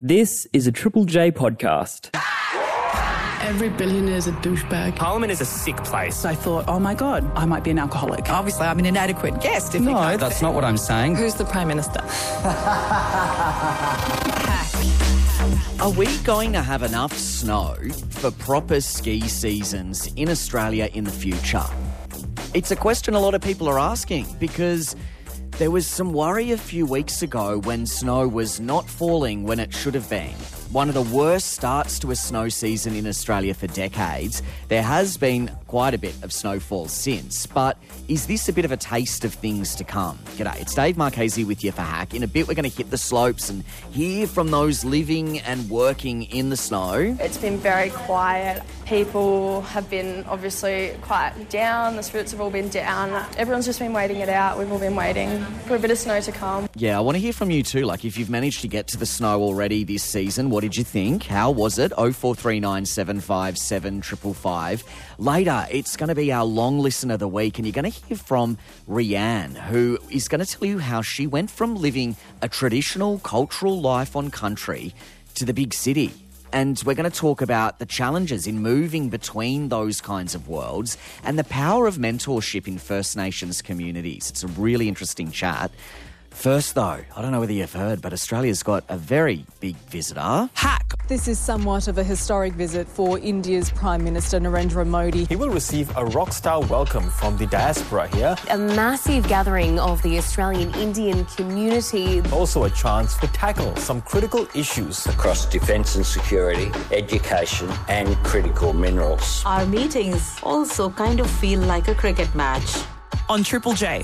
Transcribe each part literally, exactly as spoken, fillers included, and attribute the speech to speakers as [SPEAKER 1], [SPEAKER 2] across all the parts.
[SPEAKER 1] This is a Triple J podcast.
[SPEAKER 2] Every billionaire is a douchebag.
[SPEAKER 3] Parliament is a sick place.
[SPEAKER 2] I thought, oh my God, I might be an alcoholic.
[SPEAKER 4] Obviously, I'm an inadequate guest. If
[SPEAKER 5] no, that's say. not what I'm saying.
[SPEAKER 4] Who's the Prime Minister?
[SPEAKER 5] Are we going to have enough snow for proper ski seasons in Australia in the future? It's a question a lot of people are asking because there was some worry a few weeks ago when snow was not falling when it should have been. One of the worst starts to a snow season in Australia for decades. There has been quite a bit of snowfall since, but is this a bit of a taste of things to come? G'day, it's Dave Marchese with you for Hack. In a bit, we're going to hit the slopes and hear from those living and working in the snow.
[SPEAKER 6] It's been very quiet. People have been obviously quite down. The spirits have all been down. Everyone's just been waiting it out. We've all been waiting for a bit of snow to come.
[SPEAKER 5] Yeah, I want to hear from you too. Like, if you've managed to get to the snow already this season, what did you think? How was it? oh four three nine seven five seven five five. Later, it's going to be our long listen of the week, and you're going to hear from Rianne, who is going to tell you how she went from living a traditional cultural life on country to the big city. And we're going to talk about the challenges in moving between those kinds of worlds and the power of mentorship in First Nations communities. It's a really interesting chat. First, though, I don't know whether you've heard, but Australia's got a very big visitor.
[SPEAKER 4] Hack!
[SPEAKER 7] This is somewhat of a historic visit for India's Prime Minister Narendra Modi.
[SPEAKER 8] He will receive a rock-star welcome from the diaspora here.
[SPEAKER 9] A massive gathering of the Australian Indian community.
[SPEAKER 8] Also a chance to tackle some critical issues
[SPEAKER 10] across defence and security, education and critical minerals.
[SPEAKER 11] Our meetings also kind of feel like a cricket match.
[SPEAKER 4] On Triple J.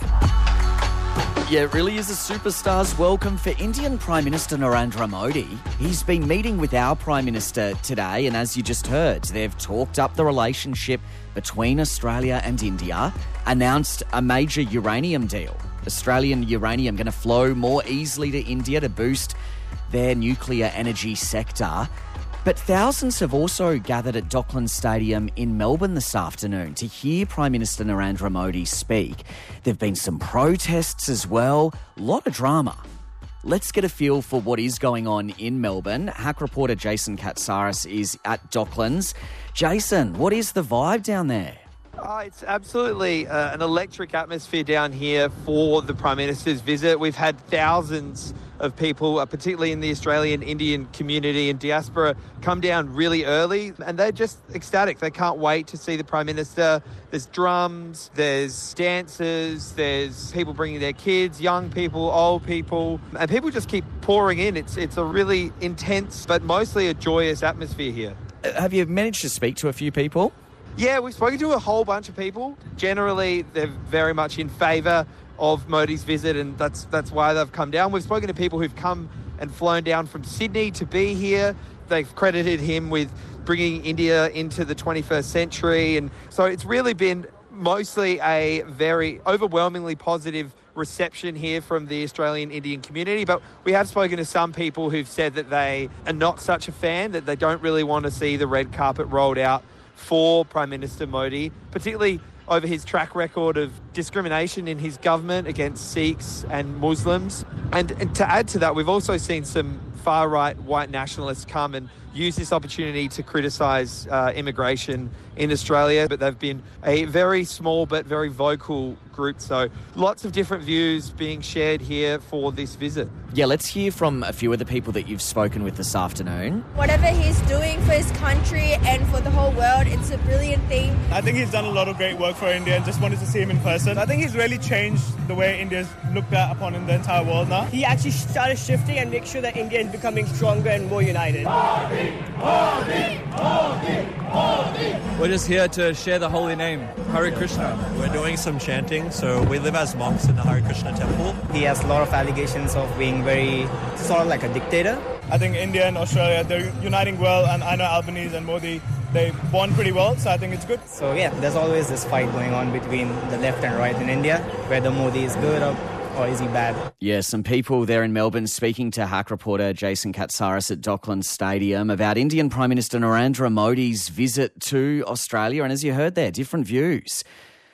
[SPEAKER 5] Yeah, it really is a superstar's welcome for Indian Prime Minister Narendra Modi. He's been meeting with our Prime Minister today, and as you just heard, they've talked up the relationship between Australia and India, announced a major uranium deal. Australian uranium going to flow more easily to India to boost their nuclear energy sector. But thousands have also gathered at Docklands Stadium in Melbourne this afternoon to hear Prime Minister Narendra Modi speak. There have been some protests as well, a lot of drama. Let's get a feel for what is going on in Melbourne. Hack reporter Jason Katsaris is at Docklands. Jason, what is the vibe down there?
[SPEAKER 12] Oh, it's absolutely uh, an electric atmosphere down here for the Prime Minister's visit. We've had thousands of people, uh, particularly in the Australian Indian community and diaspora, come down really early, and they're just ecstatic. They can't wait to see the Prime Minister. There's drums, there's dancers, there's people bringing their kids, young people, old people, and people just keep pouring in. It's, it's a really intense but mostly a joyous atmosphere here.
[SPEAKER 5] Uh, have you managed to speak to a few people?
[SPEAKER 12] Yeah, we've spoken to a whole bunch of people. Generally, they're very much in favour of Modi's visit, and that's that's why they've come down. We've spoken to people who've come and flown down from Sydney to be here. They've credited him with bringing India into the twenty-first century, and so it's really been mostly a very overwhelmingly positive reception here from the Australian Indian community. But we have spoken to some people who've said that they are not such a fan, that they don't really want to see the red carpet rolled out for Prime Minister Modi, particularly over his track record of discrimination in his government against Sikhs and Muslims. And, and to add to that, we've also seen some far-right white nationalists come and use this opportunity to criticise uh, immigration in Australia. But they've been a very small but very vocal group. So lots of different views being shared here for this visit.
[SPEAKER 5] Yeah, let's hear from a few of the people that you've spoken with this afternoon.
[SPEAKER 13] Whatever he's doing for his country and for the whole world, it's a brilliant thing.
[SPEAKER 14] I think he's done a lot of great work for India and just wanted to see him in person. I think he's really changed the way India's looked at upon in the entire world now.
[SPEAKER 15] He actually started shifting and make sure that India is becoming stronger and more united.
[SPEAKER 16] Modi, Modi, Modi, Modi.
[SPEAKER 17] We're just here to share the holy name, Hare Krishna.
[SPEAKER 18] We're doing some chanting, so we live as monks in the Hare Krishna temple.
[SPEAKER 19] He has a lot of allegations of being very, sort of like a dictator.
[SPEAKER 14] I think India and Australia, they're uniting well, and I know Albanese and Modi, they won pretty well, so I think it's good.
[SPEAKER 19] So yeah, there's always this fight going on between the left and right in India, whether Modi is good or or is he bad?
[SPEAKER 5] Yeah, some people there in Melbourne speaking to Hack reporter Jason Katsaris at Docklands Stadium about Indian Prime Minister Narendra Modi's visit to Australia. And as you heard there, different views.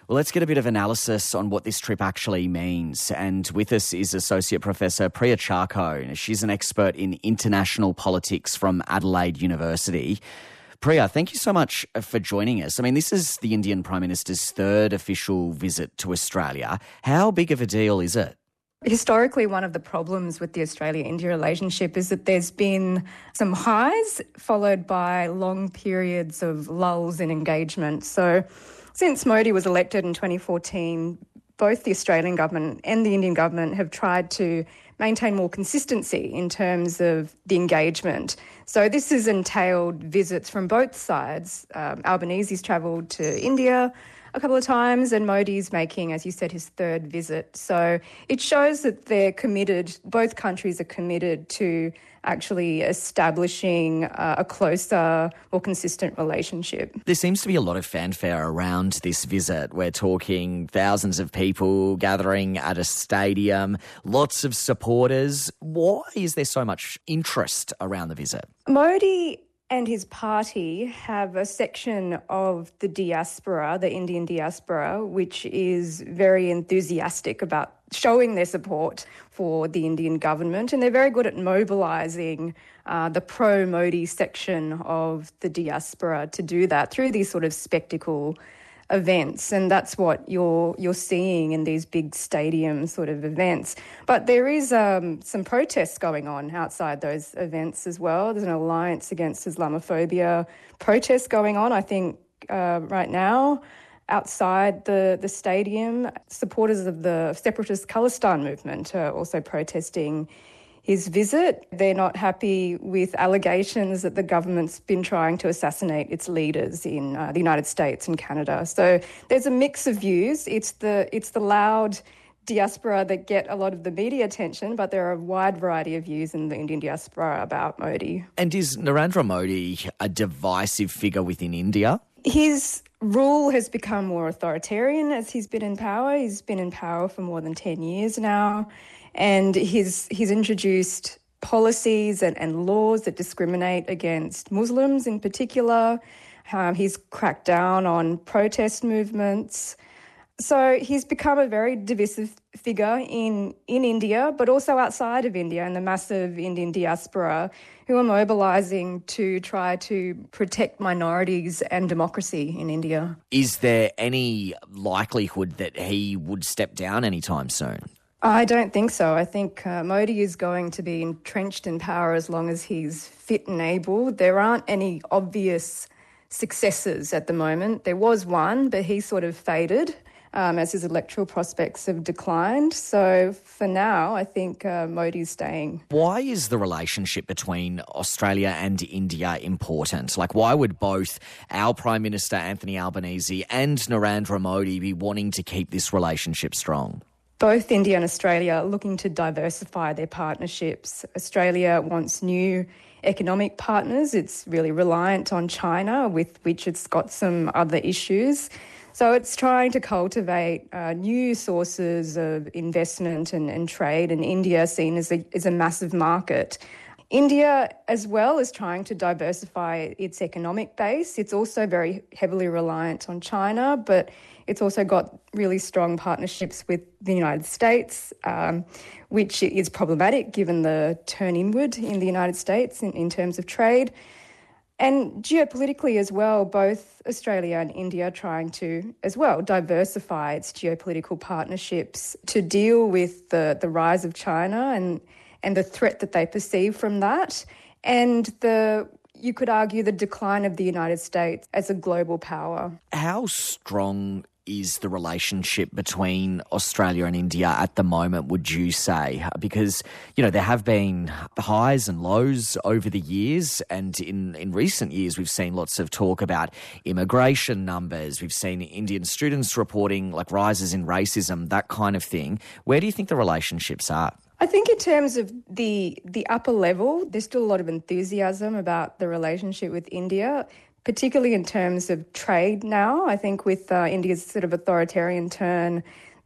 [SPEAKER 5] Well, let's get a bit of analysis on what this trip actually means. And with us is Associate Professor Priya Charkho. She's an expert in international politics from Adelaide University. Priya, thank you so much for joining us. I mean, this is the Indian Prime Minister's third official visit to Australia. How big of a deal is it?
[SPEAKER 3] Historically, one of the problems with the Australia-India relationship is that there's been some highs followed by long periods of lulls in engagement. So since Modi was elected in twenty fourteen, both the Australian government and the Indian government have tried to maintain more consistency in terms of the engagement. So this has entailed visits from both sides. Um, Albanese's travelled to India a couple of times, and Modi's making, as you said, his third visit. So it shows that they're committed, both countries are committed to actually establishing uh, a closer, more consistent relationship.
[SPEAKER 5] There seems to be a lot of fanfare around this visit. We're talking thousands of people gathering at a stadium, lots of supporters. Why is there so much interest around the visit?
[SPEAKER 3] Modi and his party have a section of the diaspora, the Indian diaspora, which is very enthusiastic about showing their support for the Indian government, and they're very good at mobilising uh, the pro-Modi section of the diaspora to do that through these sort of spectacle events, and that's what you're you're seeing in these big stadium sort of events. But there is um, some protests going on outside those events as well. There's an Alliance Against Islamophobia protest going on, I think, uh, right now. Outside the, the stadium, supporters of the separatist Khalistan movement are also protesting his visit. They're not happy with allegations that the government's been trying to assassinate its leaders in uh, the United States and Canada. So there's a mix of views. It's the it's the loud diaspora that get a lot of the media attention, but there are a wide variety of views in the Indian diaspora about Modi.
[SPEAKER 5] And is Narendra Modi a divisive figure within India?
[SPEAKER 3] His rule has become more authoritarian as he's been in power. He's been in power for more than ten years now. And he's he's introduced policies and, and laws that discriminate against Muslims in particular. Um, he's cracked down on protest movements. So he's become a very divisive figure in, in India, but also outside of India, and the massive Indian diaspora who are mobilising to try to protect minorities and democracy in India.
[SPEAKER 5] Is there any likelihood that he would step down anytime soon?
[SPEAKER 3] I don't think so. I think uh, Modi is going to be entrenched in power as long as he's fit and able. There aren't any obvious successes at the moment. There was one, but he sort of faded um, as his electoral prospects have declined. So for now, I think uh, Modi's staying.
[SPEAKER 5] Why is the relationship between Australia and India important? Like, why would both our Prime Minister, Anthony Albanese, and Narendra Modi be wanting to keep this relationship strong?
[SPEAKER 3] Both India and Australia are looking to diversify their partnerships. Australia wants new economic partners. It's really reliant on China, with which it's got some other issues. So it's trying to cultivate uh, new sources of investment and, and trade, and India seen as a, as a massive market. India as well is trying to diversify its economic base. It's also very heavily reliant on China, but it's also got really strong partnerships with the United States, um, which is problematic given the turn inward in the United States in, in terms of trade. And geopolitically as well, both Australia and India are trying to, as well, diversify its geopolitical partnerships to deal with the, the rise of China and, and the threat that they perceive from that, and the, you could argue, the decline of the United States as a global power.
[SPEAKER 5] How strong is the relationship between Australia and India at the moment, would you say? Because, you know, there have been highs and lows over the years, and in, in recent years we've seen lots of talk about immigration numbers. We've seen Indian students reporting like rises in racism, that kind of thing. Where do you think the relationships are?
[SPEAKER 3] I think in terms of the the upper level, there's still a lot of enthusiasm about the relationship with India, particularly in terms of trade now. I think with uh, India's sort of authoritarian turn,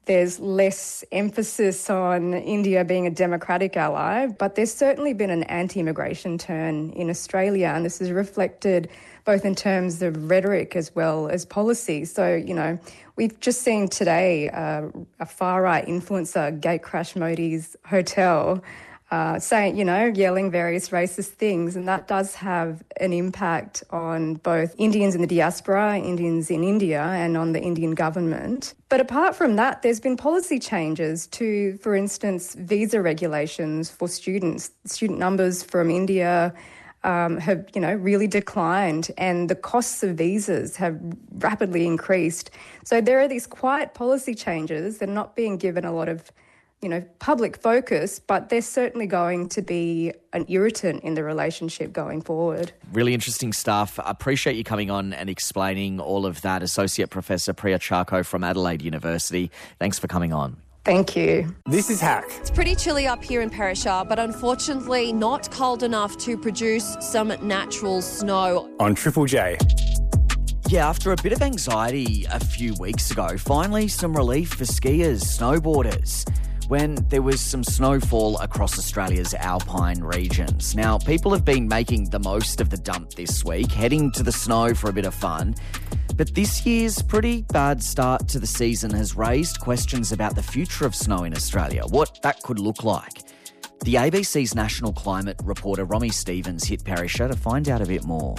[SPEAKER 3] there's less emphasis on India being a democratic ally, but there's certainly been an anti-immigration turn in Australia, and this is reflected both in terms of rhetoric as well as policy. So, you know, we've just seen today uh, a far-right influencer gatecrash Modi's hotel, uh, saying, you know, yelling various racist things, and that does have an impact on both Indians in the diaspora, Indians in India, and on the Indian government. But apart from that, there's been policy changes to, for instance, visa regulations for students. Student numbers from India Um, have, you know, really declined, and the costs of visas have rapidly increased. So there are these quiet policy changes that are not being given a lot of, you know, public focus, but they're certainly going to be an irritant in the relationship going forward.
[SPEAKER 5] Really interesting stuff. I appreciate you coming on and explaining all of that. Associate Professor Priya Charko from Adelaide University. Thanks for coming on.
[SPEAKER 3] Thank you.
[SPEAKER 8] This is Hack.
[SPEAKER 9] It's pretty chilly up here in Perisher, but unfortunately not cold enough to produce some natural snow.
[SPEAKER 8] On Triple J.
[SPEAKER 5] Yeah, after a bit of anxiety a few weeks ago, finally some relief for skiers, snowboarders, when there was some snowfall across Australia's alpine regions. Now, people have been making the most of the dump this week, heading to the snow for a bit of fun. But this year's pretty bad start to the season has raised questions about the future of snow in Australia, what that could look like. The A B C's national climate reporter Romy Stevens hit Perisher to find out a bit more.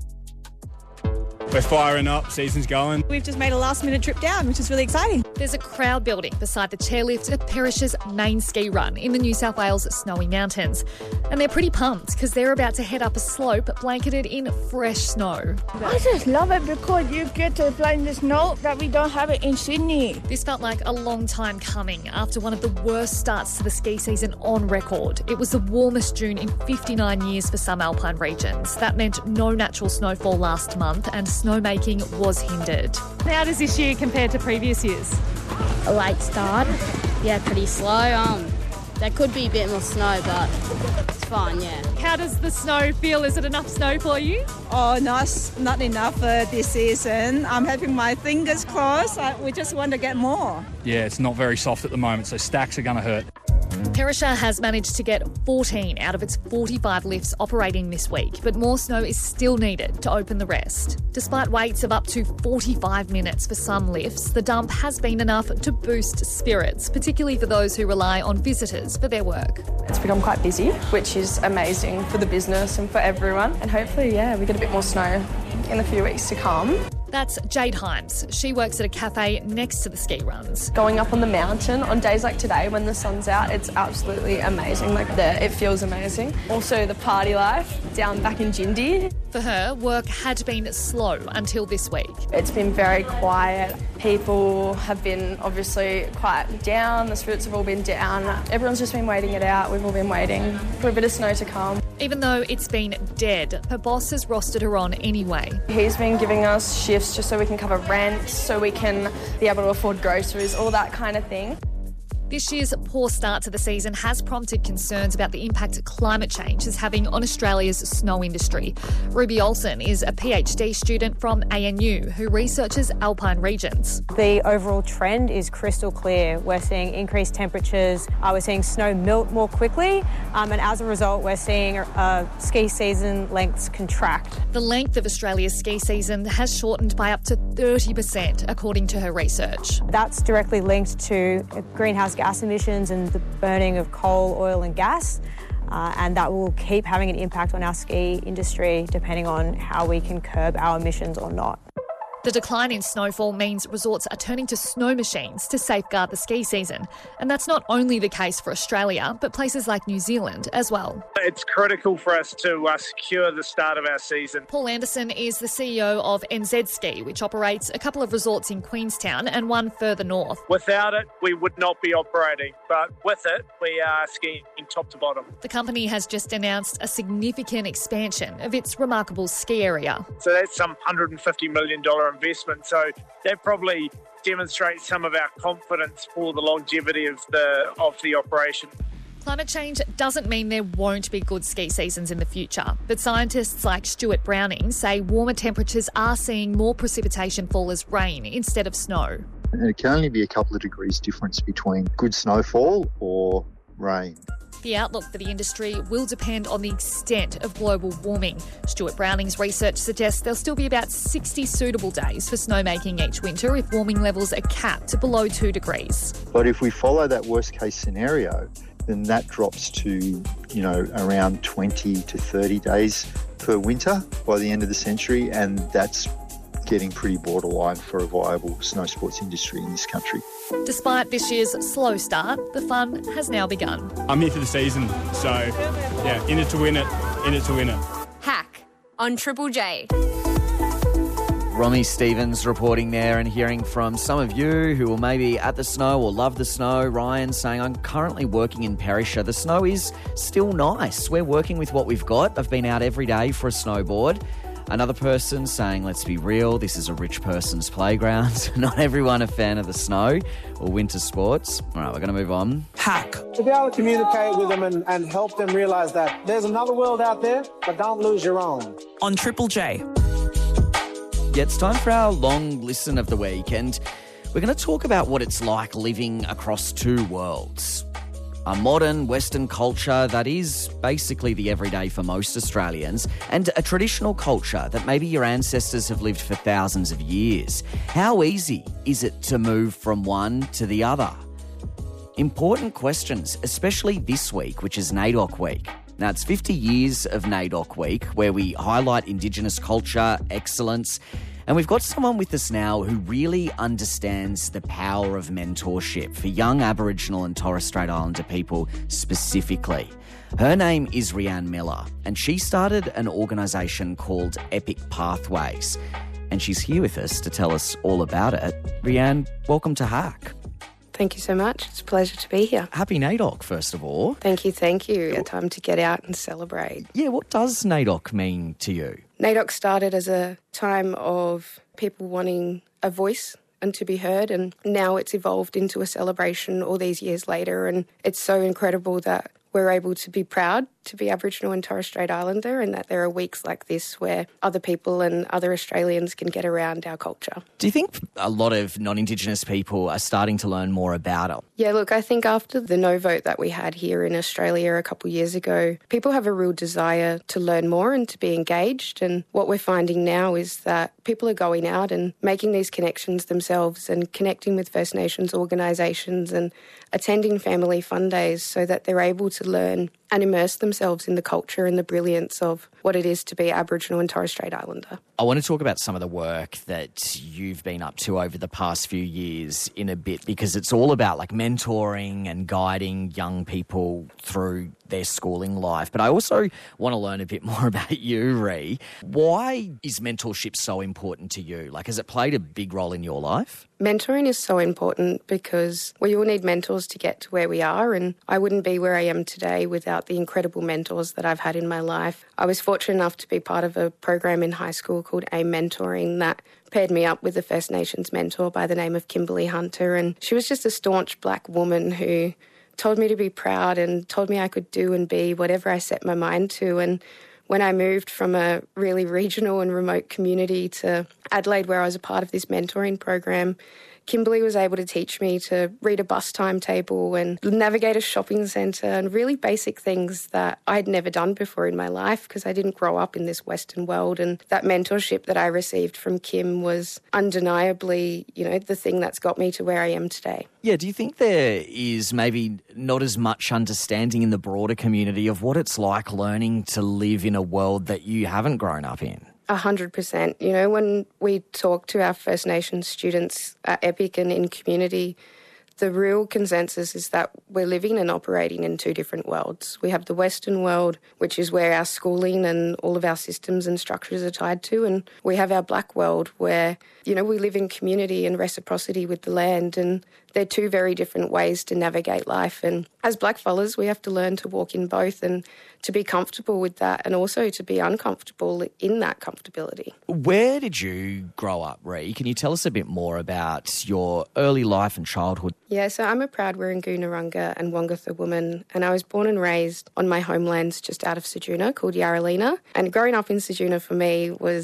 [SPEAKER 14] We're firing up, season's going.
[SPEAKER 20] We've just made a last minute trip down, which is really exciting.
[SPEAKER 21] There's a crowd building beside the chairlift at Perisher's main ski run in the New South Wales Snowy Mountains. And they're pretty pumped because they're about to head up a slope blanketed in fresh snow.
[SPEAKER 22] I just love it because you get to play in the snow that we don't have it in Sydney.
[SPEAKER 21] This felt like a long time coming after one of the worst starts to the ski season on record. It was the warmest June in fifty-nine years for some alpine regions. That meant no natural snowfall last month and snowmaking was hindered. How does this year compare to previous years?
[SPEAKER 23] A late start. Yeah, pretty slow. Um, there could be a bit more snow, but it's fine, yeah.
[SPEAKER 21] How does the snow feel? Is it enough snow for you?
[SPEAKER 20] Oh, nice. Not enough for this season. I'm having my fingers crossed. I, we just want to get more.
[SPEAKER 24] Yeah, it's not very soft at the moment, so stacks are going to hurt.
[SPEAKER 21] Perisher has managed to get fourteen out of its forty-five lifts operating this week, but more snow is still needed to open the rest. Despite waits of up to forty-five minutes for some lifts, the dump has been enough to boost spirits, particularly for those who rely on visitors for their work.
[SPEAKER 6] It's become quite busy, which is amazing for the business and for everyone. And hopefully, yeah, we get a bit more snow in the few weeks to come.
[SPEAKER 21] That's Jade Himes. She works at a cafe next to the ski runs.
[SPEAKER 6] Going up on the mountain on days like today when the sun's out, it's absolutely amazing. Like there, it feels amazing. Also the party life down back in Jindy.
[SPEAKER 21] For her, work had been slow until this week.
[SPEAKER 6] It's been very quiet. People have been obviously quite down. The spirits have all been down. Everyone's just been waiting it out. We've all been waiting for a bit of snow to come.
[SPEAKER 21] Even though it's been dead, her boss has rostered her on anyway.
[SPEAKER 6] He's been giving us shifts just so we can cover rent, so we can be able to afford groceries, all that kind of thing.
[SPEAKER 21] This year's poor start to the season has prompted concerns about the impact climate change is having on Australia's snow industry. Ruby Olsen is a PhD student from A N U who researches alpine regions.
[SPEAKER 25] The overall trend is crystal clear. We're seeing increased temperatures, uh, we're seeing snow melt more quickly, um, and as a result we're seeing uh, ski season lengths contract.
[SPEAKER 21] The length of Australia's ski season has shortened by up to thirty percent, according to her research.
[SPEAKER 25] That's directly linked to greenhouse gas emissions and the burning of coal, oil and gas, uh, and that will keep having an impact on our ski industry depending on how we can curb our emissions or not.
[SPEAKER 21] The decline in snowfall means resorts are turning to snow machines to safeguard the ski season. And that's not only the case for Australia, but places like New Zealand as well.
[SPEAKER 26] It's critical for us to uh, secure the start of our season.
[SPEAKER 21] Paul Anderson is the C E O of N Z Ski, which operates a couple of resorts in Queenstown and one further north.
[SPEAKER 26] Without it, we would not be operating. But with it, we are skiing top to bottom.
[SPEAKER 21] The company has just announced a significant expansion of its remarkable ski area.
[SPEAKER 26] So that's some one hundred fifty million dollars investment. So that probably demonstrates some of our confidence for the longevity of the of the operation.
[SPEAKER 21] Climate change doesn't mean there won't be good ski seasons in the future, but scientists like Stuart Browning say warmer temperatures are seeing more precipitation fall as rain instead of snow.
[SPEAKER 1] And it can only be a couple of degrees difference between good snowfall or rain.
[SPEAKER 21] The outlook for the industry will depend on the extent of global warming. Stuart Browning's research suggests there'll still be about sixty suitable days for snowmaking each winter if warming levels are capped to below two degrees.
[SPEAKER 1] But if we follow that worst case scenario, then that drops to, you know, around twenty to thirty days per winter by the end of the century, and that's getting pretty borderline for a viable snow sports industry in this country.
[SPEAKER 21] Despite this year's slow start, the fun has now begun.
[SPEAKER 24] I'm here for the season, so yeah, in it to win it, in it to win it.
[SPEAKER 2] Hack on Triple J.
[SPEAKER 5] Romy Stevens reporting there and hearing from some of you who are maybe at the snow or love the snow. Ryan saying, I'm currently working in Perisher. The snow is still nice. We're working with what we've got. I've been out every day for a snowboard. Another person saying, let's be real, this is a rich person's playground. Not everyone a fan of the snow or winter sports. All right, we're going to move on.
[SPEAKER 4] Hack. To be able to communicate with them and, and help them realise that there's another world out there, but don't lose your own.
[SPEAKER 7] On Triple J.
[SPEAKER 5] Yeah, it's time for our long listen of the week, and we're going to talk about what it's like living across two worlds. A modern Western culture that is basically the everyday for most Australians, and a traditional culture that maybe your ancestors have lived for thousands of years. How easy is it to move from one to the other? Important questions, especially this week, which is NAIDOC Week. Now, it's fifty years of NAIDOC Week, where we highlight Indigenous culture, excellence, and we've got someone with us now who really understands the power of mentorship for young Aboriginal and Torres Strait Islander people specifically. Her name is Rhianne Miller, and she started an organisation called Epic Pathways. And she's here with us to tell us all about it. Rhianne, welcome to Hack.
[SPEAKER 10] Thank you so much. It's a pleasure to be here.
[SPEAKER 5] Happy NAIDOC, first of all.
[SPEAKER 10] Thank you, thank you. A time to get out and celebrate.
[SPEAKER 5] Yeah, what does NAIDOC mean to you?
[SPEAKER 10] NAIDOC started as a time of people wanting a voice and to be heard, and now it's evolved into a celebration all these years later, and it's so incredible that we're able to be proud to be Aboriginal and Torres Strait Islander, and that there are weeks like this where other people and other Australians can get around our culture.
[SPEAKER 5] Do you think a lot of non-Indigenous people are starting to learn more about it?
[SPEAKER 10] Yeah, look, I think after the no vote that we had here in Australia a couple of years ago, people have a real desire to learn more and to be engaged. And what we're finding now is that people are going out and making these connections themselves and connecting with First Nations organisations and attending family fun days so that they're able to learn and immerse themselves in the culture and the brilliance of what it is to be Aboriginal and Torres Strait Islander.
[SPEAKER 5] I want to talk about some of the work that you've been up to over the past few years in a bit, because it's all about like mentoring and guiding young people through their schooling life. But I also want to learn a bit more about you, Rhi. Why is mentorship so important to you? Like, has it played a big role in your life?
[SPEAKER 10] Mentoring is so important because we all need mentors to get to where we are, and I wouldn't be where I am today without the incredible mentors that I've had in my life. I was fortunate enough to be part of a program in high school called AIM Mentoring that paired me up with a First Nations mentor by the name of Kimberly Hunter, and she was just a staunch black woman who told me to be proud and told me I could do and be whatever I set my mind to. And when I moved from a really regional and remote community to Adelaide, where I was a part of this mentoring program, Kimberly was able to teach me to read a bus timetable and navigate a shopping centre and really basic things that I'd never done before in my life because I didn't grow up in this Western world. And that mentorship that I received from Kim was undeniably, you know, the thing that's got me to where I am today.
[SPEAKER 5] Yeah, do you think there is maybe not as much understanding in the broader community of what it's like learning to live in a world that you haven't grown up in?
[SPEAKER 10] A hundred percent. You know, when we talk to our First Nations students at Epic and in community, the real consensus is that we're living and operating in two different worlds. We have the Western world, which is where our schooling and all of our systems and structures are tied to, and we have our black world where, you know, we live in community and reciprocity with the land, and they're two very different ways to navigate life. And as blackfellas, we have to learn to walk in both and to be comfortable with that and also to be uncomfortable in that comfortability.
[SPEAKER 5] Where did you grow up, Rhi? Can you tell us a bit more about your early life and childhood?
[SPEAKER 10] Yeah, so I'm a proud Wirangu Narungga and Wongatha woman, and I was born and raised on my homelands just out of Ceduna called Yarralina. And growing up in Ceduna for me was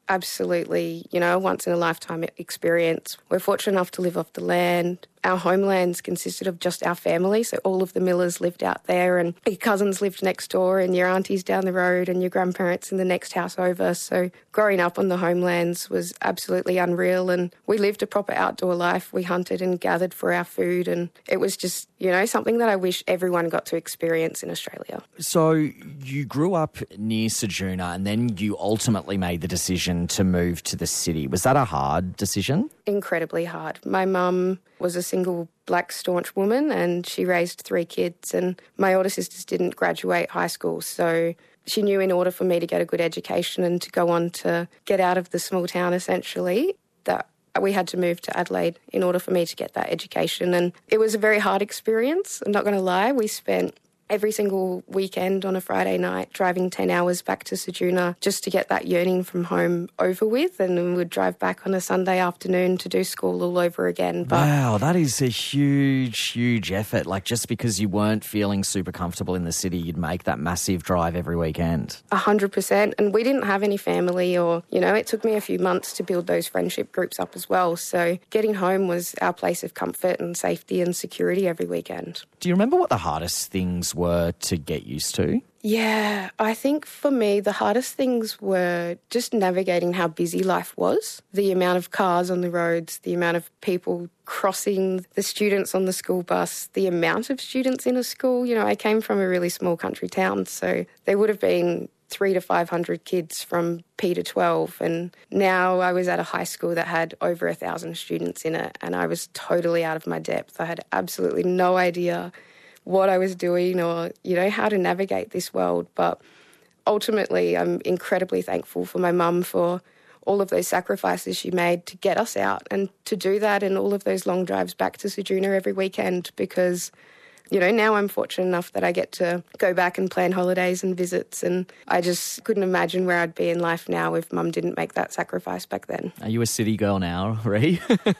[SPEAKER 10] absolutely, you know, a once-in-a-lifetime experience. We're fortunate enough to live off the land. Our homelands consisted of just our family, so all of the Millers lived out there and your cousins lived next door and your aunties down the road and your grandparents in the next house over. So growing up on the homelands was absolutely unreal, and we lived a proper outdoor life. We hunted and gathered for our food, and it was just, you know, something that I wish everyone got to experience in Australia.
[SPEAKER 5] So you grew up near Ceduna and then you ultimately made the decision to move to the city. Was that a hard decision?
[SPEAKER 10] Incredibly hard. My mum was a single black staunch woman and she raised three kids, and my older sisters didn't graduate high school, so she knew in order for me to get a good education and to go on to get out of the small town essentially, that we had to move to Adelaide in order for me to get that education. And it was a very hard experience, I'm not going to lie. We spent every single weekend on a Friday night driving ten hours back to Ceduna just to get that yearning from home over with, and then we'd drive back on a Sunday afternoon to do school all over again.
[SPEAKER 5] But wow, that is a huge, huge effort. Like, just because you weren't feeling super comfortable in the city, you'd make that massive drive every weekend.
[SPEAKER 10] A hundred percent. And we didn't have any family, or, you know, it took me a few months to build those friendship groups up as well. So getting home was our place of comfort and safety and security every weekend.
[SPEAKER 5] Do you remember what the hardest things were to get used to?
[SPEAKER 10] Yeah, I think for me the hardest things were just navigating how busy life was, the amount of cars on the roads, the amount of people crossing, the students on the school bus, the amount of students in a school. You know, I came from a really small country town, so there would have been three to five hundred kids from P to twelve, and now I was at a high school that had over a thousand students in it, and I was totally out of my depth. I had absolutely no idea what I was doing or, you know, how to navigate this world. But ultimately, I'm incredibly thankful for my mum for all of those sacrifices she made to get us out and to do that, and all of those long drives back to Ceduna every weekend, because, you know, now I'm fortunate enough that I get to go back and plan holidays and visits, and I just couldn't imagine where I'd be in life now if Mum didn't make that sacrifice back then.
[SPEAKER 5] Are you a city girl now, Ree?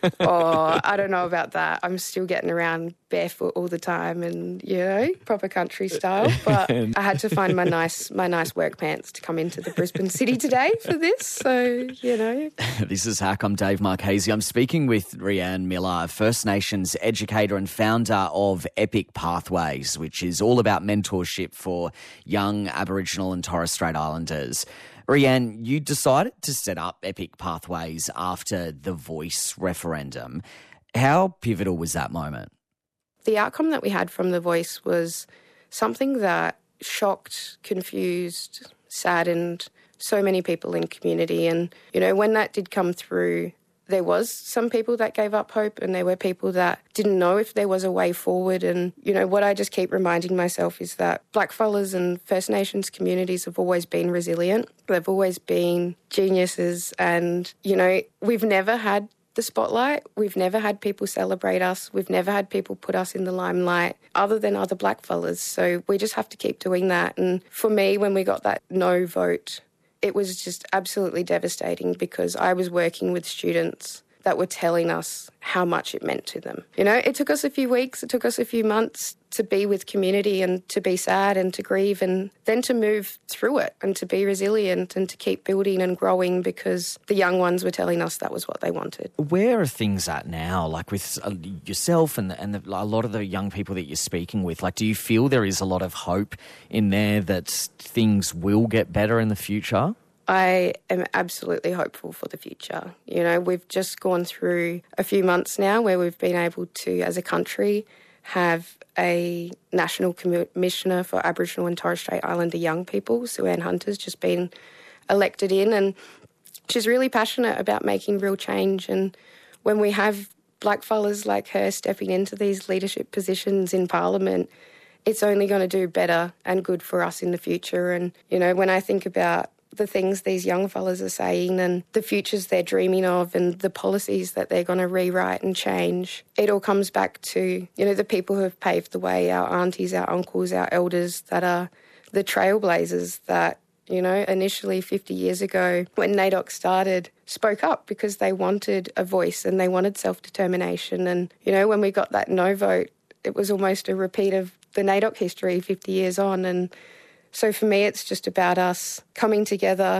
[SPEAKER 10] Oh, I don't know about that. I'm still getting around barefoot all the time and, you know, proper country style. But I had to find my nice my nice work pants to come into the Brisbane city today for this. So, you know.
[SPEAKER 5] This is Hack. I'm Dave Marchese. I'm speaking with Rhianne Miller, First Nations educator and founder of Epic Pathways, which is all about mentorship for young Aboriginal and Torres Strait Islanders. Rhianne, you decided to set up Epic Pathways after the Voice referendum. How pivotal was that moment?
[SPEAKER 10] The outcome that we had from The Voice was something that shocked, confused, saddened so many people in community. And, you know, when that did come through, there was some people that gave up hope, and there were people that didn't know if there was a way forward. And, you know, what I just keep reminding myself is that blackfellas and First Nations communities have always been resilient. They've always been geniuses. And, you know, we've never had the spotlight. We've never had people celebrate us. We've never had people put us in the limelight other than other blackfellas. So we just have to keep doing that. And for me, when we got that no vote, it was just absolutely devastating, because I was working with students that were telling us how much it meant to them. You know, it took us a few weeks, it took us a few months to be with community and to be sad and to grieve, and then to move through it and to be resilient and to keep building and growing, because the young ones were telling us that was what they wanted.
[SPEAKER 5] Where are things at now, like with yourself and, and the, a lot of the young people that you're speaking with? Like, do you feel there is a lot of hope in there that things will get better in the future?
[SPEAKER 10] I am absolutely hopeful for the future. You know, we've just gone through a few months now where we've been able to, as a country, have a National Commissioner for Aboriginal and Torres Strait Islander young people. Sue-Ann Hunter's just been elected in, and she's really passionate about making real change. And when we have blackfellas like her stepping into these leadership positions in Parliament, it's only going to do better and good for us in the future. And, you know, when I think about the things these young fellas are saying and the futures they're dreaming of and the policies that they're going to rewrite and change, it all comes back to, you know, the people who have paved the way, our aunties, our uncles, our elders, that are the trailblazers that, you know, initially fifty years ago when NAIDOC started, spoke up because they wanted a voice and they wanted self-determination. And, you know, when we got that no vote, it was almost a repeat of the NAIDOC history fifty years on. And so for me, it's just about us coming together,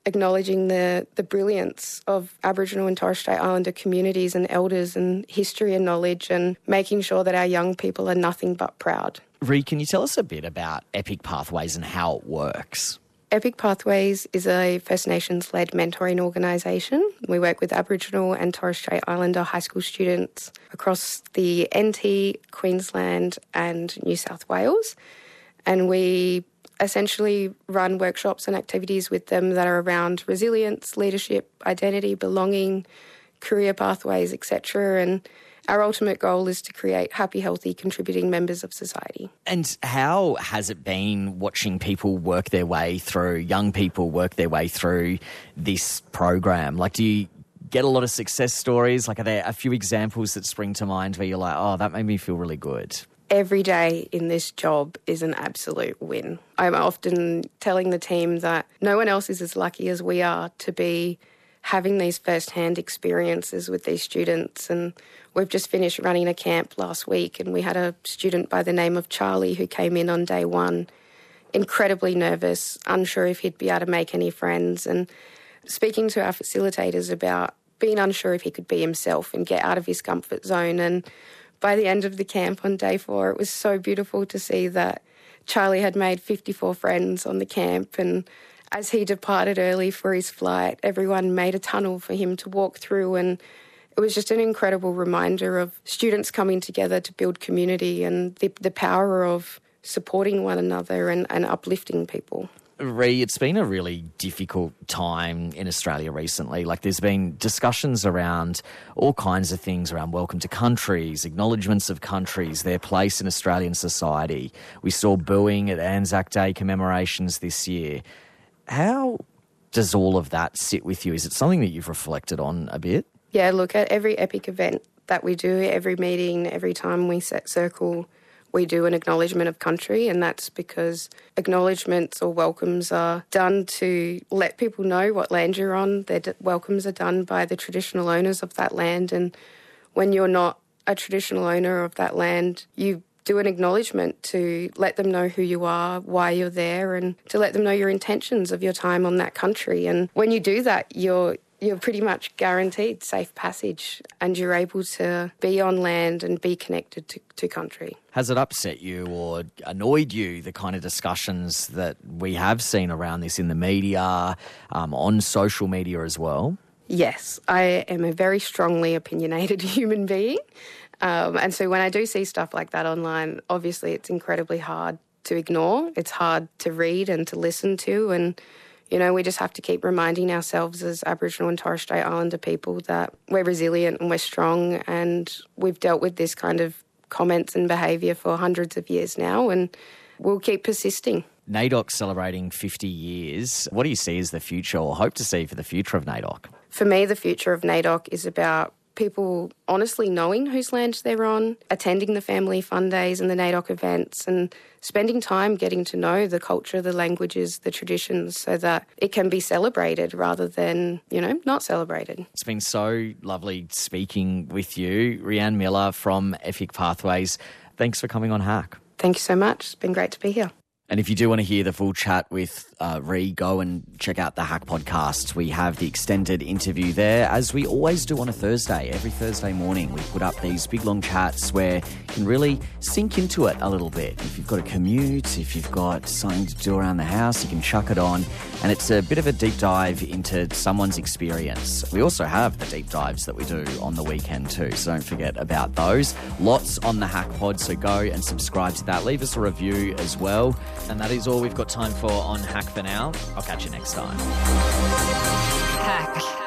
[SPEAKER 10] acknowledging the, the brilliance of Aboriginal and Torres Strait Islander communities and elders and history and knowledge, and making sure that our young people are nothing but proud.
[SPEAKER 5] Ree, can you tell us a bit about Epic Pathways and how it works?
[SPEAKER 10] Epic Pathways is a First Nations-led mentoring organisation. We work with Aboriginal and Torres Strait Islander high school students across the N T, Queensland and New South Wales. And we essentially run workshops and activities with them that are around resilience, leadership, identity, belonging, career pathways, et cetera. And our ultimate goal is to create happy, healthy, contributing members of society.
[SPEAKER 5] And how has it been watching people work their way through, young people work their way through this program? Like, do you get a lot of success stories? Like, are there a few examples that spring to mind where you're like, oh, that made me feel really good?
[SPEAKER 10] Every day in this job is an absolute win. I'm often telling the team that no one else is as lucky as we are to be having these first-hand experiences with these students. And we've just finished running a camp last week, and we had a student by the name of Charlie who came in on day one, incredibly nervous, unsure if he'd be able to make any friends, and speaking to our facilitators about being unsure if he could be himself and get out of his comfort zone. And by the end of the camp on day four, it was so beautiful to see that Charlie had made fifty-four friends on the camp, and as he departed early for his flight, everyone made a tunnel for him to walk through, and it was just an incredible reminder of students coming together to build community and the, the power of supporting one another and, and uplifting people.
[SPEAKER 5] Ree, it's been a really difficult time in Australia recently. Like, there's been discussions around all kinds of things around welcome to countries, acknowledgements of countries, their place in Australian society. We saw booing at Anzac Day commemorations this year. How does all of that sit with you? Is it something that you've reflected on a bit?
[SPEAKER 10] Yeah, look, at every Epic event that we do, every meeting, every time we set circle, we do an acknowledgement of country, and that's because acknowledgements or welcomes are done to let people know what land you're on. Their d- welcomes are done by the traditional owners of that land, and when you're not a traditional owner of that land, you do an acknowledgement to let them know who you are, why you're there, and to let them know your intentions of your time on that country. And when you do that, you're you're pretty much guaranteed safe passage, and you're able to be on land and be connected to, to country.
[SPEAKER 5] Has it upset you or annoyed you, the kind of discussions that we have seen around this in the media, um, on social media as well?
[SPEAKER 10] Yes, I am a very strongly opinionated human being. Um, and so when I do see stuff like that online, obviously it's incredibly hard to ignore. It's hard to read and to listen to. And, you know, we just have to keep reminding ourselves as Aboriginal and Torres Strait Islander people that we're resilient and we're strong, and we've dealt with this kind of comments and behaviour for hundreds of years now, and we'll keep persisting.
[SPEAKER 5] NAIDOC celebrating fifty years. What do you see as the future, or hope to see for the future of NAIDOC?
[SPEAKER 10] For me, the future of NAIDOC is about people honestly knowing whose land they're on, attending the family fun days and the NAIDOC events, and spending time getting to know the culture, the languages, the traditions, so that it can be celebrated rather than, you know, not celebrated.
[SPEAKER 5] It's been so lovely speaking with you. Rhianne Miller from Epic Pathways. Thanks for coming on Hack.
[SPEAKER 10] Thank you so much. It's been great to be here.
[SPEAKER 5] And if you do want to hear the full chat with uh, Ree, go and check out the Hack podcast. We have the extended interview there, as we always do on a Thursday. Every Thursday morning, we put up these big, long chats where you can really sink into it a little bit. If you've got a commute, if you've got something to do around the house, you can chuck it on. And it's a bit of a deep dive into someone's experience. We also have the deep dives that we do on the weekend too, so don't forget about those. Lots on the Hack pod, so go and subscribe to that. Leave us a review as well. And that is all we've got time for on Hack for now. I'll catch you next time.
[SPEAKER 2] Hack.